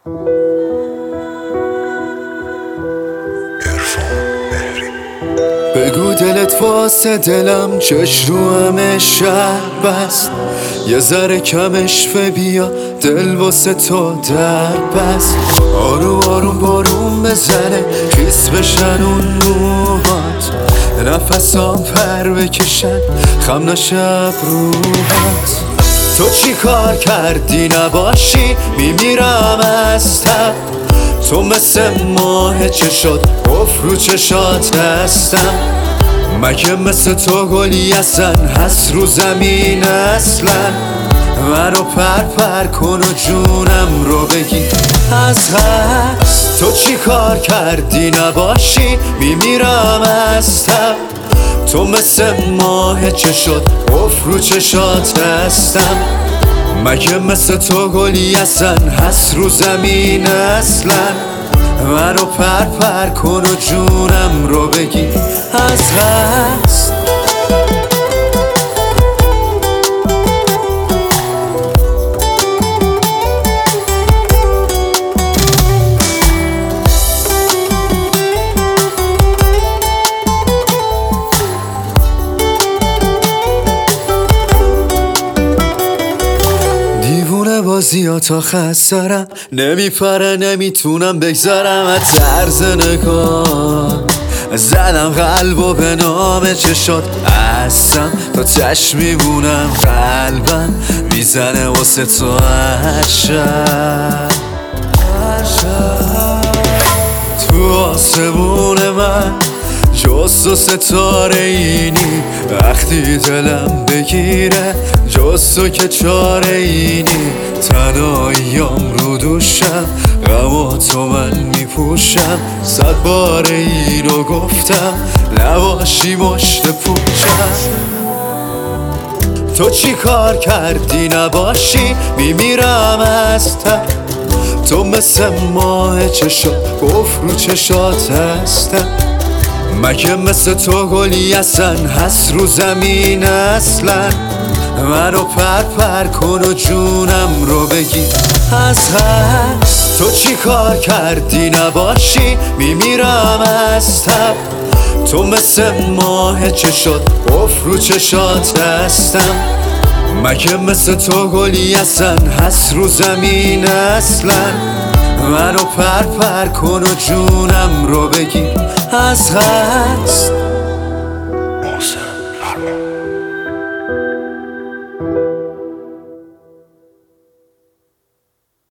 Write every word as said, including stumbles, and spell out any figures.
بگو دلت واسه دلم چش رو همه شهر بست، یه ذره کمش بیا دل واسه تو در بست. آروم آروم بارون بزنه خیس بشن اون موهات، نفسام پر بکشن خم نشب روحات. تو چی کار کردی نباشی میمیرم از تب، تو مثل ماه چشات قفل رو چشات هستم. مگه مثل تو گلی اصلا هست رو زمین اصلا؟ منو پر پر کن و جونم رو بگی از هست. تو چی کار کردی نباشی میمیرم از تب، تو مثل ماه چشات قفل رو چشات هستم. مگه مثل تو گلی اصلا هست رو زمین اصلا؟ منو پر پر کن و جونم رو بگی از هست. بازیاتا خسترم نمیپره نمیتونم بگذارم از طرز نگاه، زدم قلب و به نام چشات هستم تا چش میمونم قلبم میزنه واسه تو هر شب. تو آسمون من جز تو ستاره اینی، وقتی دلم بگیره جز تو که چاره اینی. تنهاییام رو دوشم غم تو من میپوشم، صد بار اینو گفتم نباشی مشت پوچم. تو چی کار کردی نباشی میمیرم از تب، تو مثل ماه چشات قفل رو چشات هستم. مگه مثل تو گلی اصلا هست رو زمین اصلا؟ منو پر پر کن و جونم رو بگی از هست. تو چی کار کردی نباشی میمیرم از تب، تو مثل ماه چشات قفل رو چشات هستم. مگه مثل تو گلی اصلا هست رو زمین اصلا؟ منو پر پر کن و جونم رو بگی از هست.